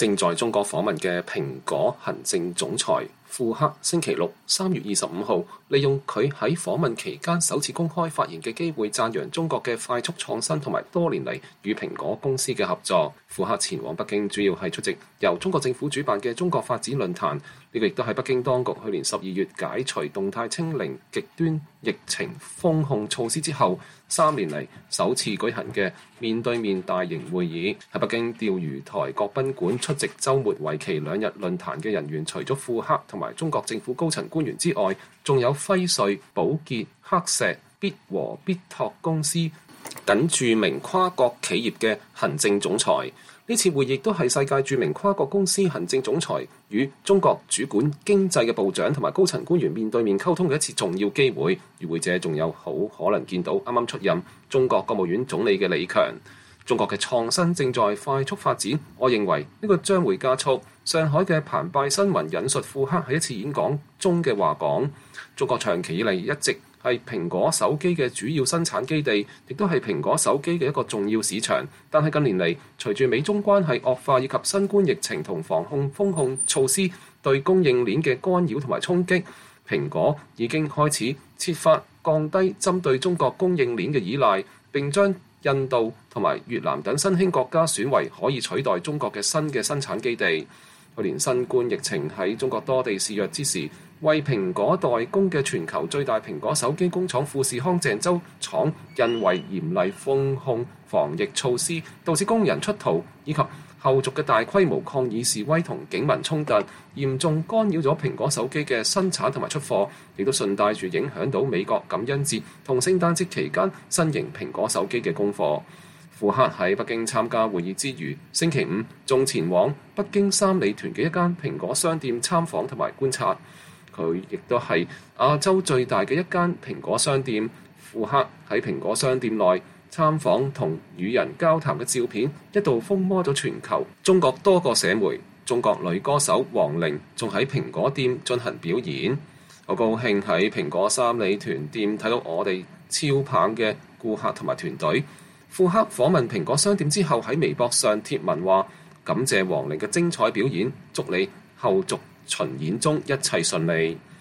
正在中國訪問嘅蘋果行政總裁庫克星期六3月25號，利用佢喺訪問期間首次公開發言嘅機會，讚揚中國嘅快速創新同埋多年嚟與蘋果公司嘅合作。庫克前往北京主要係出席由中國政府主辦嘅中國發展論壇，呢個亦都係北京當局去年12月解除動態清零極端疫情封控措施之後3年嚟首次舉行嘅面對面大型會議。喺北京釣魚台國賓館出席週末為期2日論壇嘅人員，除咗庫克同埋中國政府高層官員之外，仲有輝瑞、寶潔、黑石、必和必拓公司等著名跨國企業嘅行政總裁。呢次會議亦都係世界著名跨國公司行政總裁與中國主管經濟嘅部長同埋高層官員面對面溝通嘅一次重要機會。與會者仲有好可能見到啱啱出任中國國務院總理嘅李強。中國嘅創新正在快速發展，我認為呢個將會加速。上海嘅澎湃新聞引述庫克喺一次演講中嘅話講：中國長期以嚟一直係蘋果手機嘅主要生產基地，亦都係蘋果手機嘅一個重要市場。但係近年嚟，隨住美中關係惡化以及新冠疫情同防控封控措施對供應鏈嘅干擾同埋衝擊，蘋果已經開始設法降低針對中國供應鏈嘅依賴，並將印度同埋越南等新興國家選為可以取代中國嘅新嘅生產基地。去年新冠疫情喺中國多地肆虐之時，為蘋果代工嘅全球最大蘋果手機工廠富士康鄭州廠因為嚴厲封控防疫措施，導致工人出逃以及後續嘅大規模抗議示威同警民衝突，嚴重干擾咗蘋果手機嘅生產同埋出貨，亦都順帶住影響到美國感恩節同聖誕節期間新型蘋果手機嘅供貨。庫克喺北京參加會議之餘，星期五仲前往北京三里屯嘅一間蘋果商店參訪同埋觀察。佢亦都係亞洲最大嘅一間蘋果商店。庫克喺蘋果商店內參訪同與人交談嘅照片一度風靡咗全球。中國多個社媒，中國女歌手王玲仲喺蘋果店進行表演。我高興喺蘋果三里屯店睇到我哋超棒嘅顧客同埋團隊。庫克訪問蘋果商店之後喺微博上貼文話：感謝王玲嘅精彩表演，祝你後續巡演中一切順利。